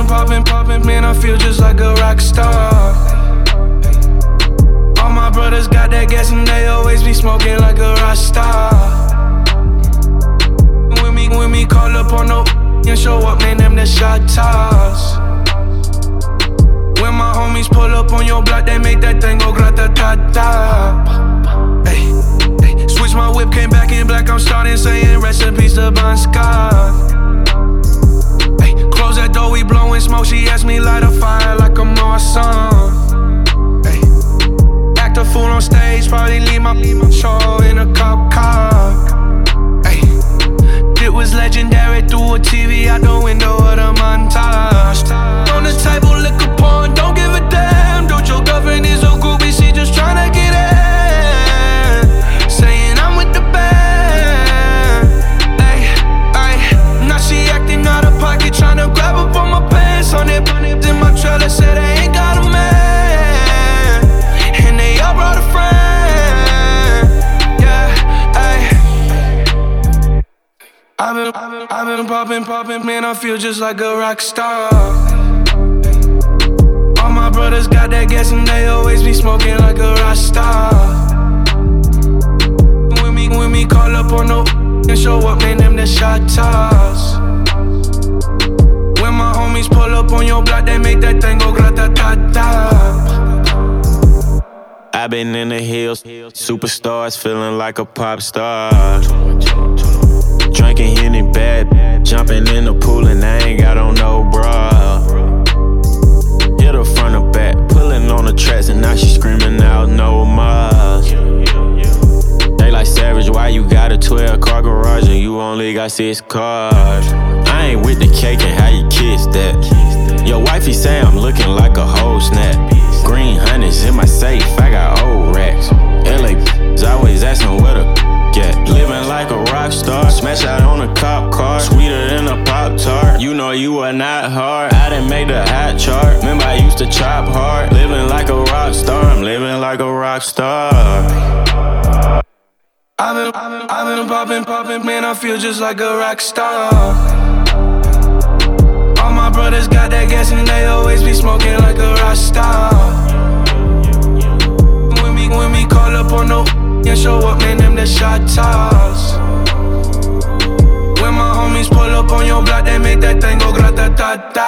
poppin', man, I feel just like a rock star. All my brothers got that gas and they always be smoking like a rock star. When me call up on no and show up, man, them the shot toss. When my homies pull up on your block, they make that thing go grata-ta-ta. Ay, switch my whip, came back in black, I'm starting saying recipes to Bon Scott. Ay, close that door, we blowing smoke, she asked me light a fire like a Marsan. Ay, act a fool on stage, probably leave my show in a cop car. Ay, it was legendary through a TV out the window of the montage. On the table, liquor porn, don't give a damn. Dude, your girlfriend is a groupie, she just tryna get in. Saying I'm with the band. Ay, ay, now she acting out of pocket, tryna grab up on my pants. On it, in my trailer, said they ain't got a man. And they all brought a friend. Yeah, ay. I've been poppin', man, I feel just like a rock star. All my brothers got that gas and they always be smoking like a rock star. When me call up on no and show up, man, them the shot toss. When my homies pull up on your block, they make that thing go grata-ta-ta. I've been in the hills, superstars, feeling like a pop star. Drinking Henny bad, jumping in the pool and I ain't got on no bra. Hit her front or back, pulling on the tracks and now she screaming out no more. They like Savage, why you got a 12-car garage and you only got 6 cars? I ain't with the cake and how you kiss that. Your wifey say I'm looking like a whole snap. Green honey's in my safe, I got old racks. LA's always asking where the get. Living like a rock star, smash out on a cop car, sweeter than a Pop-Tart. You know you are not hard, I didn't make the hot chart. Remember I used to chop hard, living like a rock star, I'm living like a rock star. I've been poppin', man, I feel just like a rock star. All my brothers got that gas and they always be smoking like a rock star. When me call up on no and show up, man, them the shot toss. When my homies pull up on your block, they make that thing go grata-ta-ta.